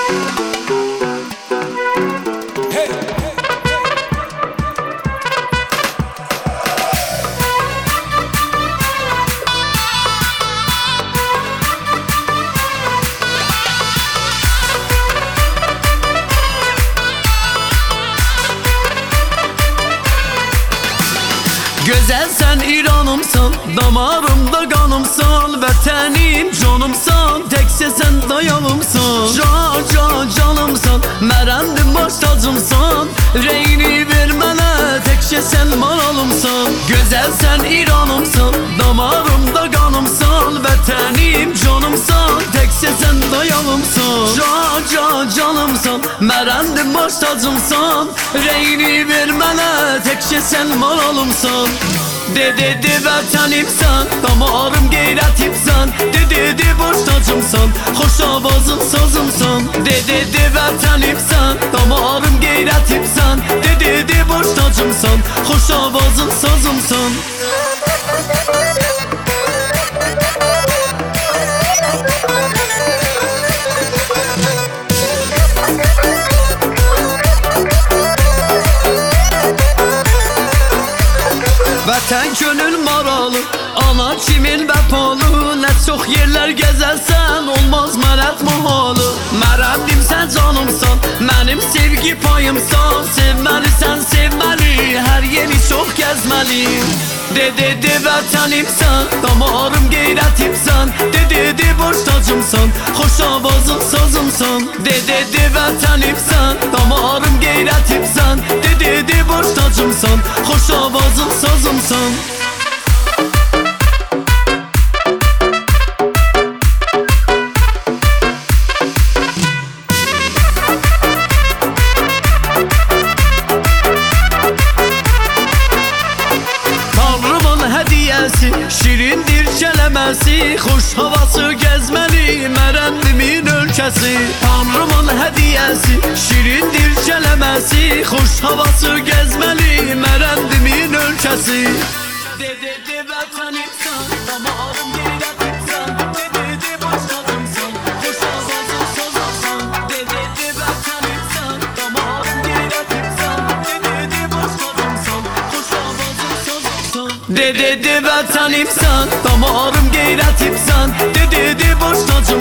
Güzel sen İran'ımsan, damarımda kanımsan, vətənim canımsan, tekse sen dayalımsan. Canımsan, mərəndim baş tacımsan, reyni ver mənə, tekse sen maralımsan. Güzel sen İran'ımsan, damarımda kanımsan, vətənim canımsan, tekse sen dayalımsan. Canımsan, mərəndim baş tacımsan, reyni ver mənə, tekse sen maralımsan. De vətənimsən, damarım qeyrətimsən, de boş tacımsan, xoş avazın sazımsan. De vətənimsən, damarım qeyrətimsən, de boş tacımsan, xoş avazın sazımsan. Vətən gönül maralı, ana kimin vəfalı, nə çox yerlər gəzərsən, olmaz mərət muhalı. Mərəndim sən canımsan, mənim sevgi payımsan, sevməlisən sevməli, hər yeri çox gəzməli. De vətənimsən, damarım qeyrətimsən, de boş tacımsan, xoş avazın sazımsan. De vətənimsən, damarım qeyrətimsən, de boş tacımsan, xoş avazın sazımsan. Şirindir kələməsi, xoş havası gəzməli, mərəndimin ölkəsi. Tanrımın hədiyəsi, şirindir kələməsi, xoş havası gəzməli, mərəndimin ölkəsi. De vətənimsən, damarım qeyrətimsən, de boş tacımsan, xoş havazın sazımsan. De vətənimsən, damarım qeyrətimsən, de boş tacımsan, xoş havazın sazımsan. De vətənimsən, damarım qeyrətimsən, de boş tacımsan.